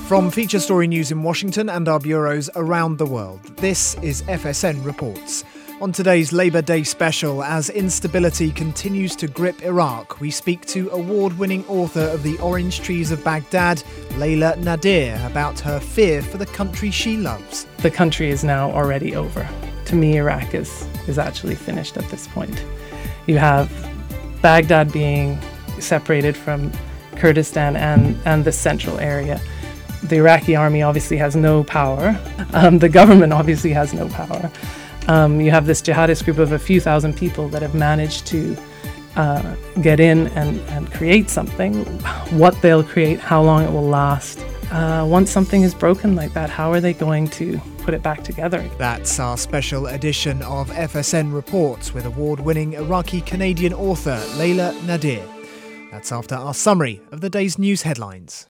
From Feature Story News in Washington and our bureaus around the world, this is FSN Reports. On today's Labour Day special, as instability continues to grip Iraq, we speak to award-winning author of The Orange Trees of Baghdad, Layla Nadir, about her fear for the country she loves. The country is now already over. To me, Iraq is actually finished at this point. You have Baghdad being separated from Kurdistan and the central area. The Iraqi army obviously has no power. The government obviously has no power. You have this jihadist group of a few thousand people that have managed to get in and create something. What they'll create, how long it will last. Once something is broken like that, how are they going to put it back together? That's our special edition of FSN Reports with award-winning Iraqi-Canadian author Layla Nadir. That's after our summary of the day's news headlines.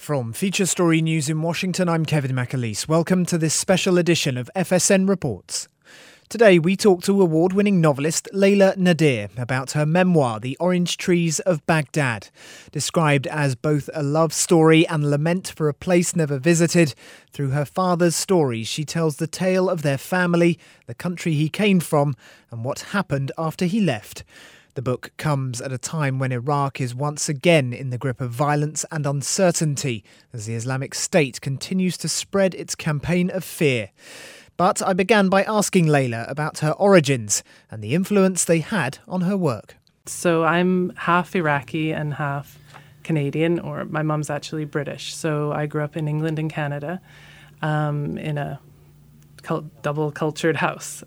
From Feature Story News in Washington, I'm Kevin McAleese. Welcome to this special edition of FSN Reports. Today we talk to award-winning novelist Layla Nadir about her memoir, The Orange Trees of Baghdad. Described as both a love story and lament for a place never visited, through her father's stories she tells the tale of their family, the country he came from, and what happened after he left. The book comes at a time when Iraq is once again in the grip of violence and uncertainty as the Islamic State continues to spread its campaign of fear. But I began by asking Layla about her origins and the influence they had on her work. So I'm half Iraqi and half Canadian, or my mum's actually British. So I grew up in England and Canada in a double-cultured house.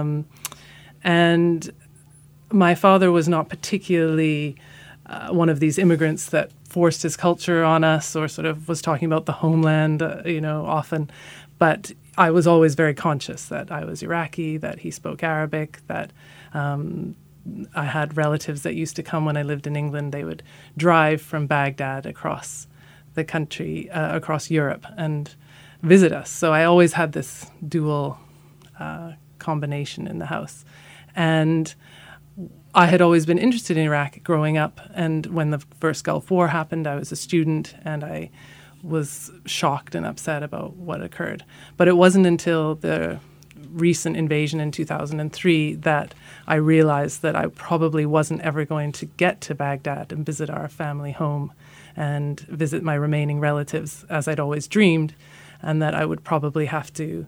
And my father was not particularly one of these immigrants that forced his culture on us or sort of was talking about the homeland, often. But I was always very conscious that I was Iraqi, that he spoke Arabic, that I had relatives that used to come when I lived in England. They would drive from Baghdad across the country, across Europe, and visit us. So I always had this dual combination in the house. And I had always been interested in Iraq growing up. And when the first Gulf War happened, I was a student and I was shocked and upset about what occurred. But it wasn't until the recent invasion in 2003 that I realized that I probably wasn't ever going to get to Baghdad and visit our family home and visit my remaining relatives as I'd always dreamed, and that I would probably have to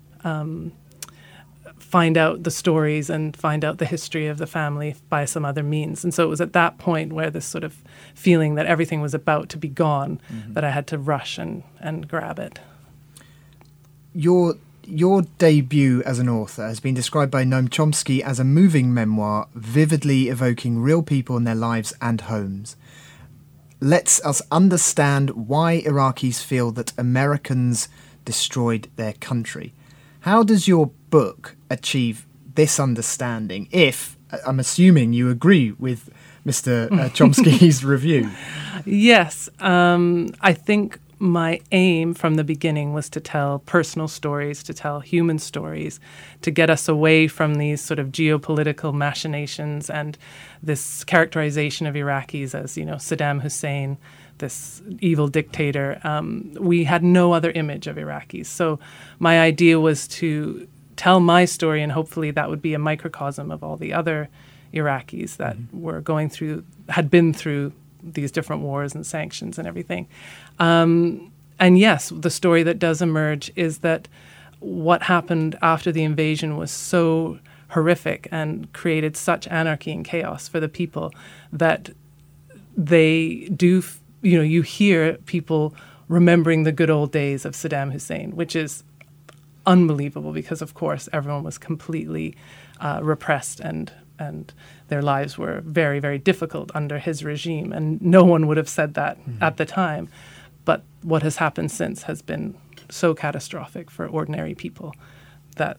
find out the stories and find out the history of the family by some other means. And so it was at that point where this sort of feeling that everything was about to be gone that I had to rush and grab it. Your debut as an author has been described by Noam Chomsky as a moving memoir, vividly evoking real people and their lives and homes. Lets us understand why Iraqis feel that Americans destroyed their country. How does your book achieve this understanding, if, I'm assuming you agree with Mr. Chomsky's review? Yes. I think my aim from the beginning was to tell personal stories, to tell human stories, to get us away from these sort of geopolitical machinations and this characterization of Iraqis as, Saddam Hussein, this evil dictator. We had no other image of Iraqis. So my idea was to tell my story, and hopefully that would be a microcosm of all the other Iraqis that were had been through these different wars and sanctions and everything. And yes, the story that does emerge is that what happened after the invasion was so horrific and created such anarchy and chaos for the people that they do, you hear people remembering the good old days of Saddam Hussein, which is unbelievable because, of course, everyone was completely repressed and their lives were very, very difficult under his regime. And no one would have said that at the time. But what has happened since has been so catastrophic for ordinary people that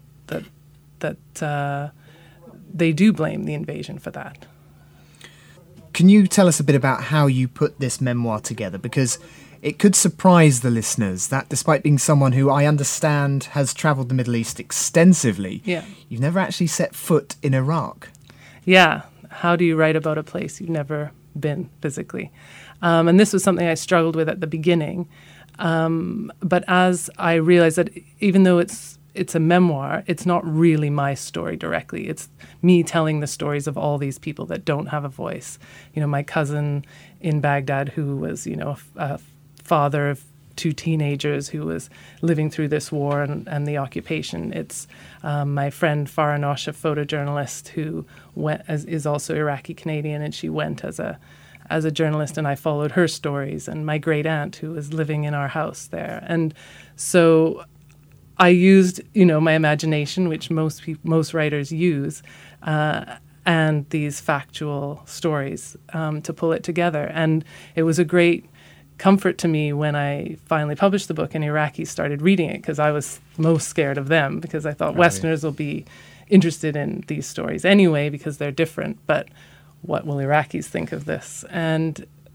they do blame the invasion for that. Can you tell us a bit about how you put this memoir together? Because it could surprise the listeners that despite being someone who I understand has travelled the Middle East extensively, you've never actually set foot in Iraq. Yeah. How do you write about a place you've never been physically? And this was something I struggled with at the beginning. But as I realized that even though it's a memoir, it's not really my story directly. It's me telling the stories of all these people that don't have a voice. My cousin in Baghdad who was, a father of two teenagers who was living through this war and the occupation. It's my friend Farah Nosh, a photojournalist who is also Iraqi-Canadian, and she went as a journalist, and I followed her stories, and my great aunt who was living in our house there. And so I used, my imagination, which most writers use, and these factual stories to pull it together. And it was a great comfort to me when I finally published the book and Iraqis started reading it, because I was most scared of them, because I thought Westerners will be interested in these stories anyway because they're different, but what will Iraqis think of this? And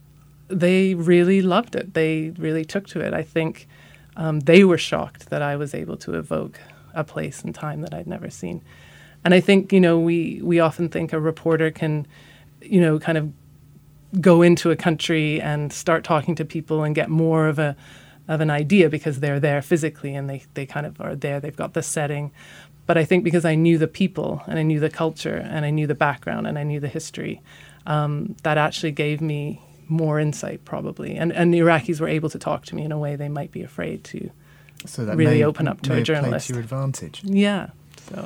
they really loved it. They really took to it. I think they were shocked that I was able to evoke a place and time that I'd never seen. And I think, we often think a reporter can, kind of go into a country and start talking to people and get more of an idea because they're there physically and they kind of are there. They've got the setting. But I think because I knew the people and I knew the culture and I knew the background and I knew the history, that actually gave me more insight probably. And the Iraqis were able to talk to me in a way they might be afraid to really open up to a journalist. To your advantage. Yeah. So.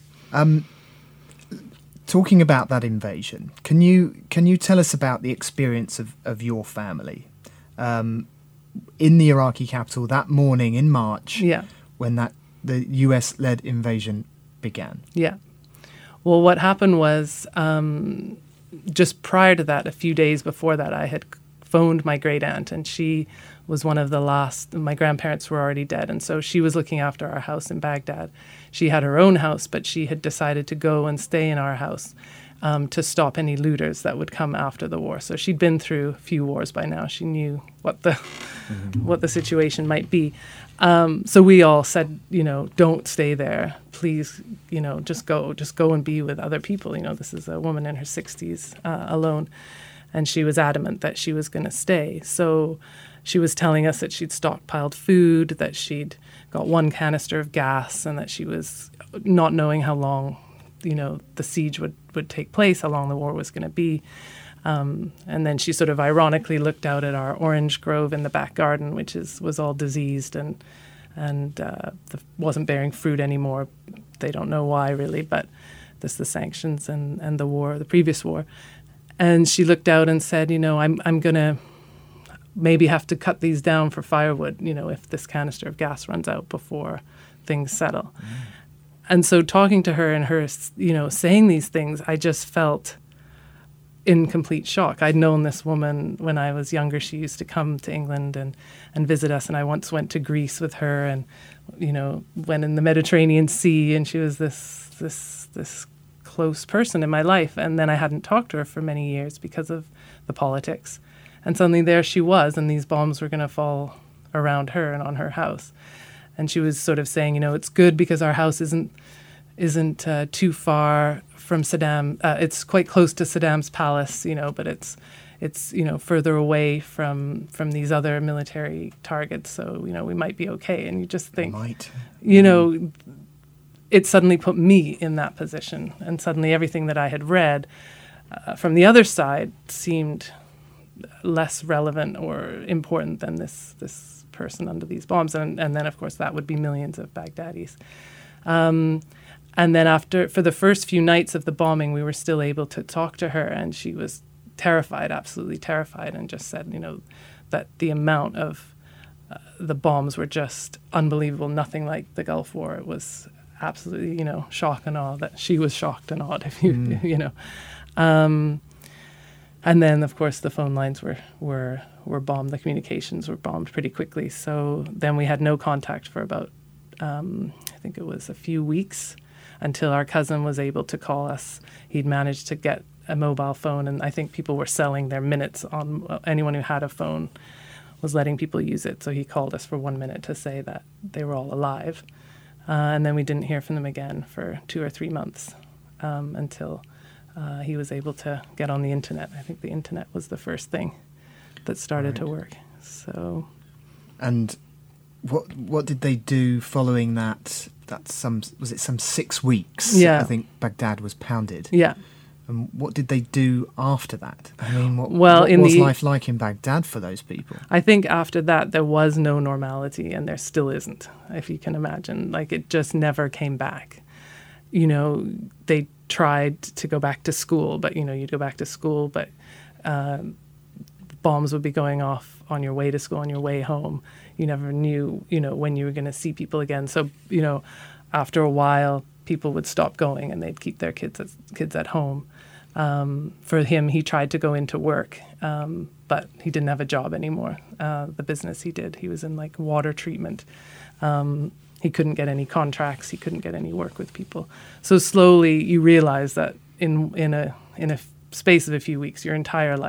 Talking about that invasion, can you tell us about the experience of your family in the Iraqi capital that morning in March? Yeah. When the US-led invasion began? Yeah. Well, what happened was just prior to that, a few days before that, I had phoned my great aunt, and she was one of the last. My grandparents were already dead, and so she was looking after our house in Baghdad. She had her own house, but she had decided to go and stay in our house to stop any looters that would come after the war. So she'd been through a few wars by now. She knew what the situation might be. So we all said, don't stay there. Please, just go and be with other people. This is a woman in her 60s alone. And she was adamant that she was going to stay. So she was telling us that she'd stockpiled food, that she'd got one canister of gas, and that she was not knowing how long, the siege would take place, how long the war was going to be. And then she sort of ironically looked out at our orange grove in the back garden, which was all diseased and wasn't bearing fruit anymore. They don't know why really, but this the sanctions and the war, the previous war. And she looked out and said, I'm going to maybe have to cut these down for firewood, if this canister of gas runs out before things settle. Mm. And so talking to her and her, saying these things, I just felt in complete shock. I'd known this woman when I was younger. She used to come to England and visit us, and I once went to Greece with her and, went in the Mediterranean Sea, and she was this close person in my life. And then I hadn't talked to her for many years because of the politics. And suddenly there she was, and these bombs were going to fall around her and on her house. And she was sort of saying, it's good because our house isn't too far from Saddam. It's quite close to Saddam's palace, but it's further away from these other military targets. So, we might be okay. And you just think, it suddenly put me in that position. And suddenly everything that I had read from the other side seemed less relevant or important than this person under these bombs. And then, of course, that would be millions of Baghdadis. And then for the first few nights of the bombing, we were still able to talk to her, and she was terrified, absolutely terrified, and just said, that the amount of the bombs were just unbelievable, nothing like the Gulf War. It was absolutely, shock and awe, that she was shocked and awed, if you. And then, of course, the phone lines were bombed. The communications were bombed pretty quickly. So then we had no contact for about, I think it was a few weeks, until our cousin was able to call us. He'd managed to get a mobile phone, and I think people were selling their minutes on anyone who had a phone was letting people use it. So he called us for 1 minute to say that they were all alive. And then we didn't hear from them again for 2 or 3 months until he was able to get on the internet. I think the internet was the first thing that started to work. So, and what did they do following that? Was it some 6 weeks? Yeah, I think Baghdad was pounded. Yeah. And what did they do after that? I mean, what was life like in Baghdad for those people? I think after that there was no normality, and there still isn't, if you can imagine. Like, it just never came back. They tried to go back to school, but, you'd go back to school, but bombs would be going off on your way to school, on your way home. You never knew, when you were going to see people again. So, after a while, people would stop going and they'd keep their kids at home. For him, he tried to go into work, but he didn't have a job anymore. The business he did, he was in water treatment. He couldn't get any contracts. He couldn't get any work with people. So slowly, you realize that in a space of a few weeks, your entire life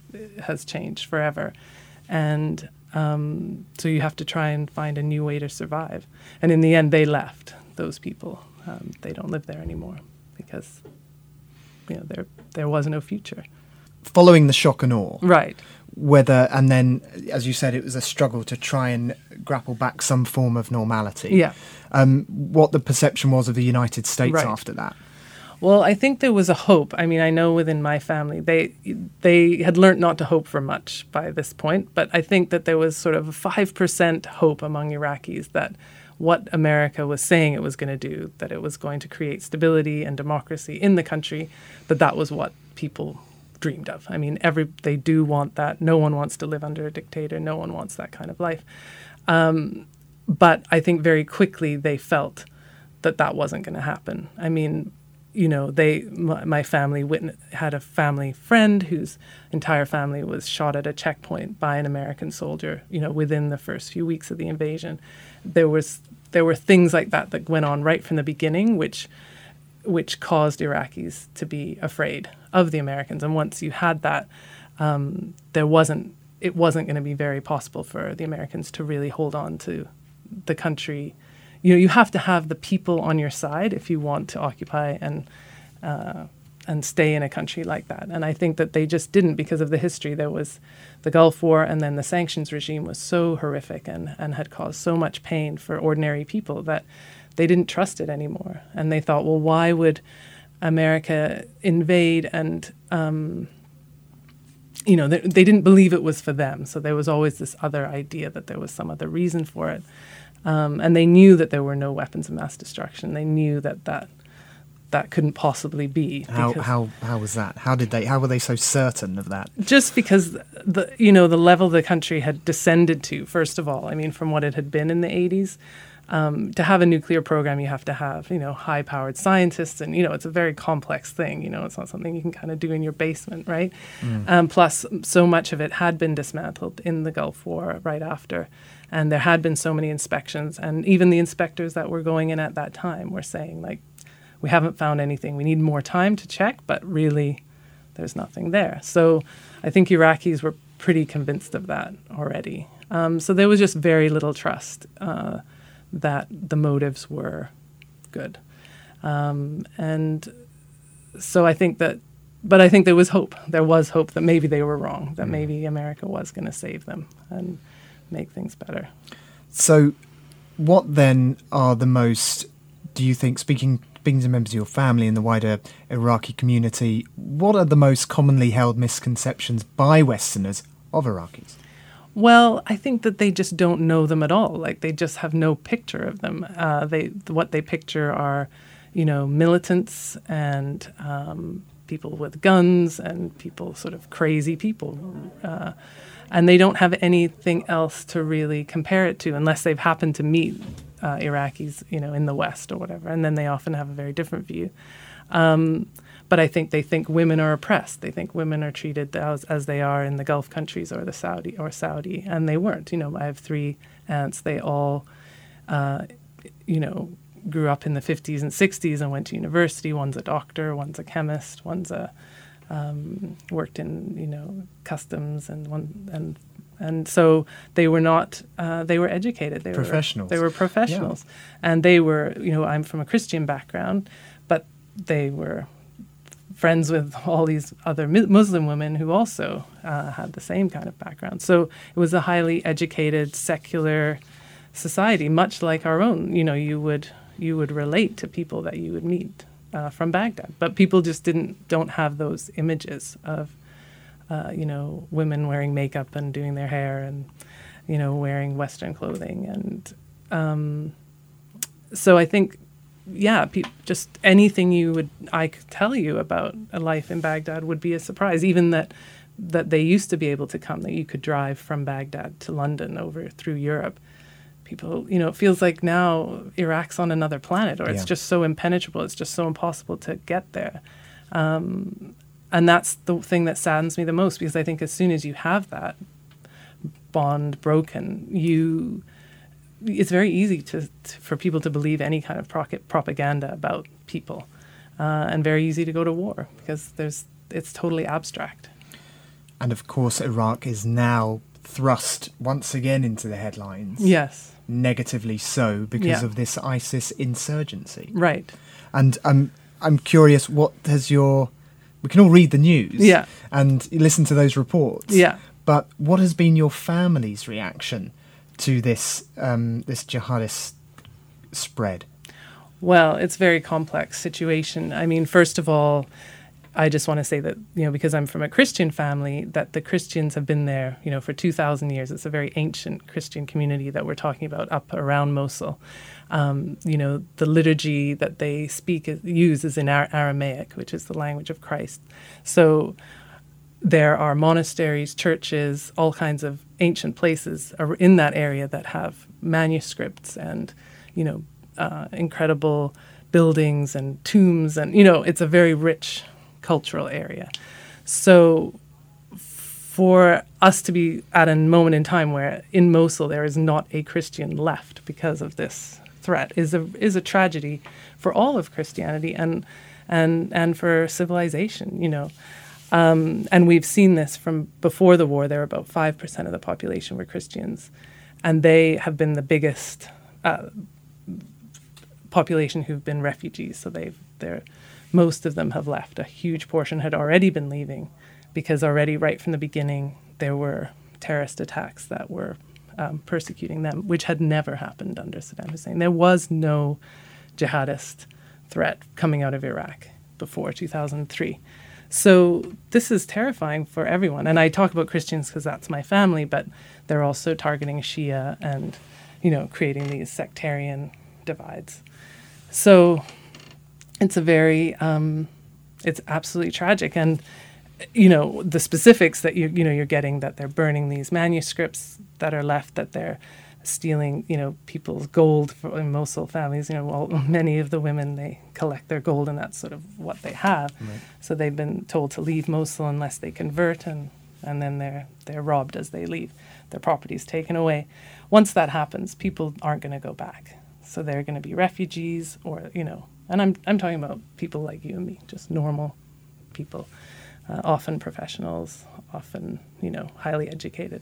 has changed forever. And so you have to try and find a new way to survive. And in the end, they left, those people. They don't live there anymore because, there was no future. Following the shock and awe. Right. And then, as you said, it was a struggle to try and grapple back some form of normality. Yeah. What the perception was of the United States Right. after that. Well, I think there was a hope. I mean, I know within my family, they had learnt not to hope for much by this point, but I think that there was sort of a 5% hope among Iraqis that what America was saying it was going to do, that it was going to create stability and democracy in the country, that was what people dreamed of. I mean, they do want that. No one wants to live under a dictator. No one wants that kind of life. But I think very quickly they felt that wasn't going to happen. I mean, my family had a family friend whose entire family was shot at a checkpoint by an American soldier, within the first few weeks of the invasion. There were things like that went on right from the beginning, which caused Iraqis to be afraid of the Americans. And once you had that, it wasn't going to be very possible for the Americans to really hold on to the country. You have to have the people on your side if you want to occupy and stay in a country like that. And I think that they just didn't because of the history. There was the Gulf War, and then the sanctions regime was so horrific and had caused so much pain for ordinary people that they didn't trust it anymore. And they thought, well, why would America invade? And, they didn't believe it was for them. So there was always this other idea that there was some other reason for it. And they knew that there were no weapons of mass destruction. They knew that couldn't possibly be. How was that? How were they so certain of that? Just because the level the country had descended to, first of all, I mean, from what it had been in the 80s. To have a nuclear program, you have to have, high-powered scientists, and, it's a very complex thing. It's not something you can kind of do in your basement, right? Plus, so much of it had been dismantled in the Gulf War right after, and there had been so many inspections, and even the inspectors that were going in at that time were saying, like, we haven't found anything. We need more time to check, but really, there's nothing there. So I think Iraqis were pretty convinced of that already. So there was just very little trust that the motives were good. And so I think there was hope. There was hope that maybe they were wrong, that maybe America was going to save them and make things better. So what then are the most, do you think, speaking to members of your family and the wider Iraqi community, what are the most commonly held misconceptions by Westerners of Iraqis? Well, I think that they just don't know them at all. Like, they just have no picture of them. What they picture are, militants and people with guns and people, sort of crazy people. And they don't have anything else to really compare it to unless they've happened to meet Iraqis, in the West or whatever. And then they often have a very different view. But I think they think women are oppressed. They think women are treated as they are in the Gulf countries or Saudi, and they weren't. I have 3 aunts. They all, grew up in the 50s and 60s and went to university. One's a doctor, one's a chemist, one's worked in customs, and so they were not. They were educated. They professionals. They were professionals, and they were. I'm from a Christian background, but they were friends with all these other Muslim women who also had the same kind of background. So it was a highly educated, secular society, much like our own. You would relate to people that you would meet from Baghdad, but people just don't have those images of women wearing makeup and doing their hair and wearing Western clothing, and so I think. Yeah, just anything I could tell you about a life in Baghdad would be a surprise. Even that they used to be able to come, that you could drive from Baghdad to London over through Europe. People, it feels like now Iraq's on another planet, or it's just so impenetrable. It's just so impossible to get there. And that's the thing that saddens me the most, because I think as soon as you have that bond broken, it's very easy for people to believe any kind of propaganda about people, and very easy to go to war because it's totally abstract. And of course, Iraq is now thrust once again into the headlines. Yes. Negatively so, because of this ISIS insurgency. Right. And I'm curious, what has we can all read the news and listen to those reports. Yeah. But what has been your family's reaction to this this jihadist spread? Well, it's a very complex situation. I mean, first of all, I just want to say that, because I'm from a Christian family, that the Christians have been there, for 2,000 years. It's a very ancient Christian community that we're talking about up around Mosul. The liturgy that they use is in Aramaic, which is the language of Christ. So there are monasteries, churches, all kinds of ancient places in that area that have manuscripts and, incredible buildings and tombs. And, it's a very rich cultural area. So for us to be at a moment in time where in Mosul there is not a Christian left because of this threat is a tragedy for all of Christianity and for civilization, And we've seen this from before the war. There were about 5% of the population were Christians, and they have been the biggest population who've been refugees. So most of them have left. A huge portion had already been leaving because already right from the beginning there were terrorist attacks that were persecuting them, which had never happened under Saddam Hussein. There was no jihadist threat coming out of Iraq before 2003. So this is terrifying for everyone. And I talk about Christians because that's my family, but they're also targeting Shia and, creating these sectarian divides. So it's a very, it's absolutely tragic. And, the specifics that you're getting, that they're burning these manuscripts that are left, that they're stealing, people's gold in Mosul families. Many of the women, they collect their gold and that's sort of what they have. Right. So they've been told to leave Mosul unless they convert, and then they're robbed as they leave. Their property's taken away. Once that happens, people aren't going to go back. So they're going to be refugees or, and I'm talking about people like you and me, just normal people, often professionals, often, highly educated.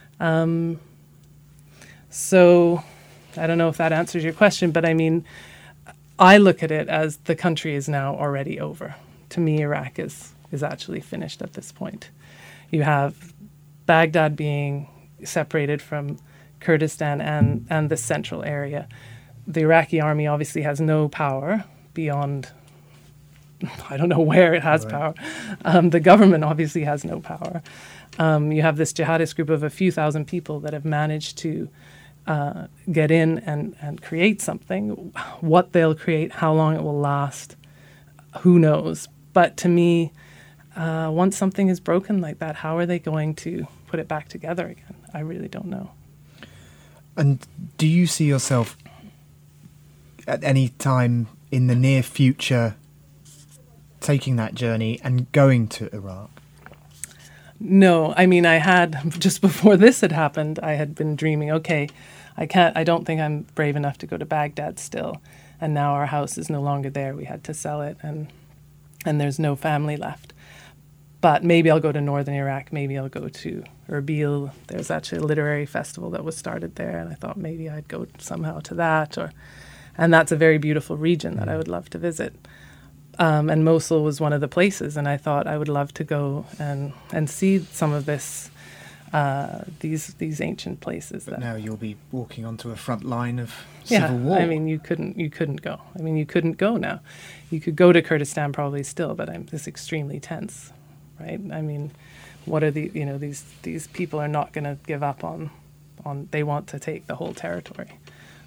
So I don't know if that answers your question, but I mean, I look at it as the country is now already over. To me, Iraq is actually finished at this point. You have Baghdad being separated from Kurdistan and the central area. The Iraqi army obviously has no power beyond, I don't know where it has power. The government obviously has no power. You have this jihadist group of a few thousand people that have managed to get in and create something. What they'll create, how long it will last, who knows. But to me, once something is broken like that, how are they going to put it back together again? I really don't know. And do you see yourself at any time in the near future taking that journey and going to Iraq? No, I mean, I had, just before this had happened, I had been dreaming, okay, I don't think I'm brave enough to go to Baghdad still. And now our house is no longer there. We had to sell it and there's no family left. But maybe I'll go to northern Iraq. Maybe I'll go to Erbil. There's actually a literary festival that was started there, and I thought maybe I'd go somehow to that. And that's a very beautiful region that I would love to visit. And Mosul was one of the places, and I thought I would love to go and see some of this, these ancient places. But now you'll be walking onto a front line of civil war. I mean, you couldn't go. I mean, you couldn't go now. You could go to Kurdistan probably still, but it's extremely tense, right? I mean, what are these people are not going to give up on. They want to take the whole territory.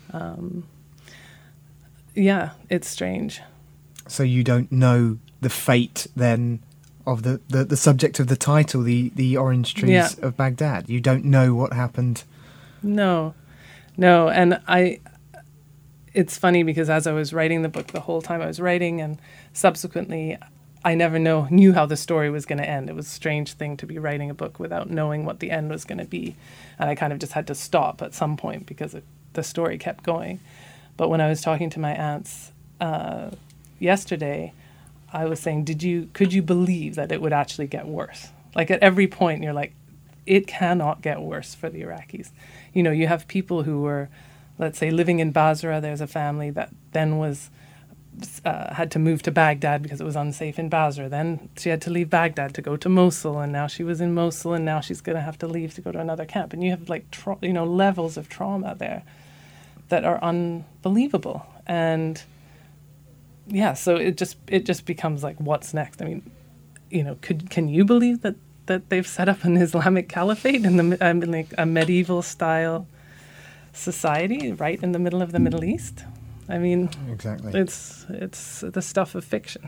Yeah, it's strange. So you don't know the fate then of the subject of the title, the orange trees of Baghdad. You don't know what happened. No. And it's funny because as I was writing the book, the whole time I was writing, and subsequently I never knew how the story was going to end. It was a strange thing to be writing a book without knowing what the end was going to be. And I kind of just had to stop at some point because the story kept going. But when I was talking to my aunts yesterday, I was saying, could you believe that it would actually get worse? Like at every point, you're like, it cannot get worse for the Iraqis. You know, you have people who were, let's say, living in Basra. There's a family that then was had to move to Baghdad because it was unsafe in Basra. Then she had to leave Baghdad to go to Mosul, and now she was in Mosul, and now she's going to have to leave to go to another camp. And you have like levels of trauma there that are unbelievable. And yeah, so it just becomes like, what's next? I mean, you know, can you believe that they've set up an Islamic caliphate in like a medieval style society right in the middle of the Middle East? I mean, exactly. It's the stuff of fiction.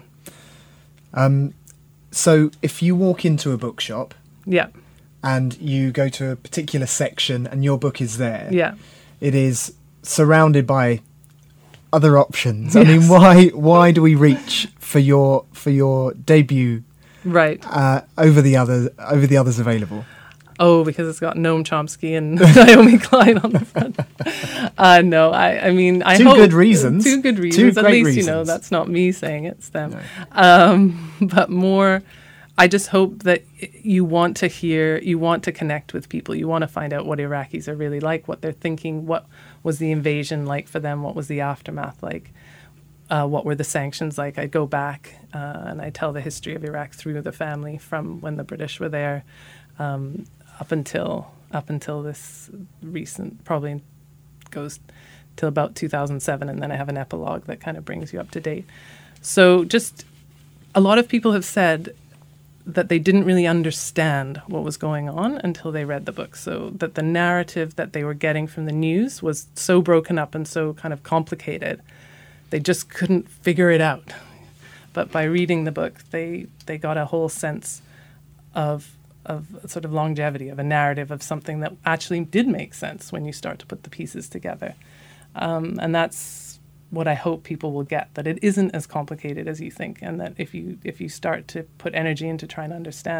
So if you walk into a bookshop, yeah, and you go to a particular section and your book is there, yeah, it is surrounded by other options. Yes. I mean, why do we reach for your debut right over the others available? Oh, because it's got Noam Chomsky and Naomi Klein on the front. No, I mean, I hope. Two good reasons. Two good reasons. At least, reasons. You know, that's not me saying it, it's them. No. But more, I just hope that you want to hear, you want to connect with people. You want to find out what Iraqis are really like, what they're thinking, what was the invasion like for them, what was the aftermath like, what were the sanctions like. I go back and I tell the history of Iraq through the family from when the British were there. Up until this recent, probably goes till about 2007, and then I have an epilogue that kind of brings you up to date. So just a lot of people have said that they didn't really understand what was going on until they read the book. So that the narrative that they were getting from the news was so broken up and so kind of complicated, they just couldn't figure it out. But by reading the book, they got a whole sense of sort of longevity, of a narrative, of something that actually did make sense when you start to put the pieces together. And that's what I hope people will get, that it isn't as complicated as you think, and that if you start to put energy into trying to understand.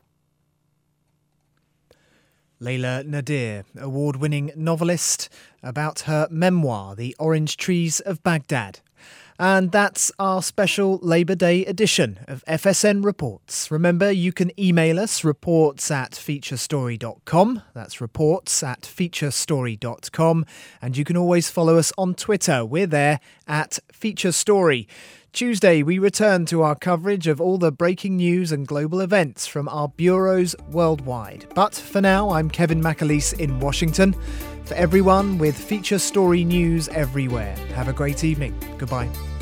Layla Nadir, award-winning novelist, about her memoir, The Orange Trees of Baghdad. And that's our special Labour Day edition of FSN Reports. Remember, you can email us, reports@featurestory.com. That's reports@featurestory.com. And you can always follow us on Twitter. We're there @FeatureStory. Tuesday, we return to our coverage of all the breaking news and global events from our bureaus worldwide. But for now, I'm Kevin McAleese in Washington. For everyone with Feature Story news everywhere, have a great evening. Goodbye.